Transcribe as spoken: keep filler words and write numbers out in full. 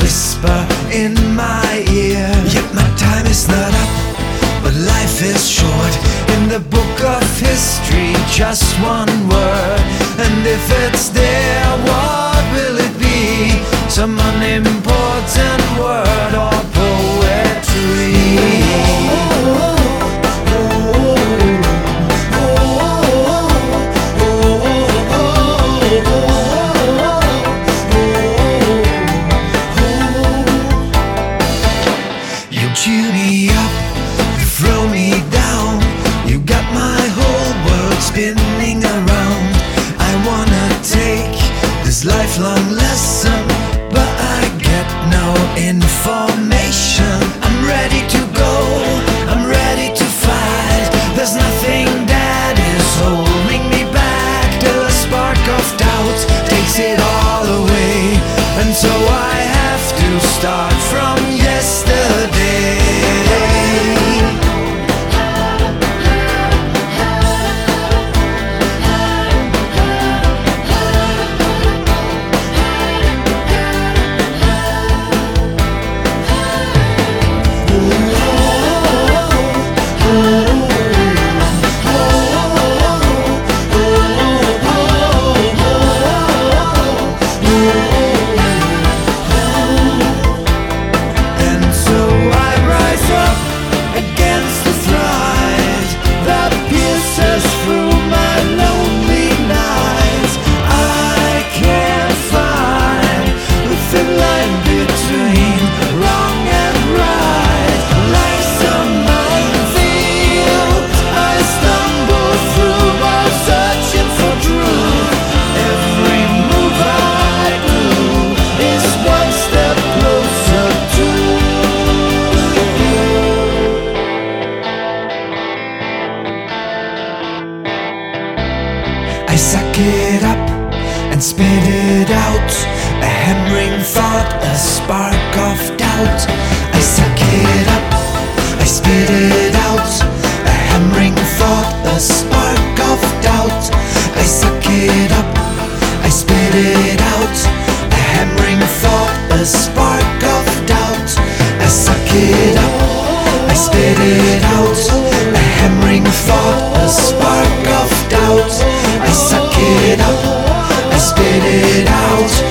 whisper in my ear. Yet my time is not up, but life is short. In the book of history, just one word. And if it's there, what will it be? Some unimportant word or poetry. You cheer me up, you throw me down. You got my whole world spinning around. I wanna take this lifelong lesson, but I get no information. I'm ready to go, I'm ready to fight. There's nothing that is holding me back, till a spark of doubt takes it all away. And so I have to start from yesterday. I suck it up and spit it out. A hammering thought, a spark of doubt. I suck it up, I spit it out. A hammering thought, a spark of doubt. I suck it up, I spit it out. A hammering thought, a spark of doubt. I suck it up, I spit it out. A hammering thought, a spark of doubt. I suck it up, I spit it out.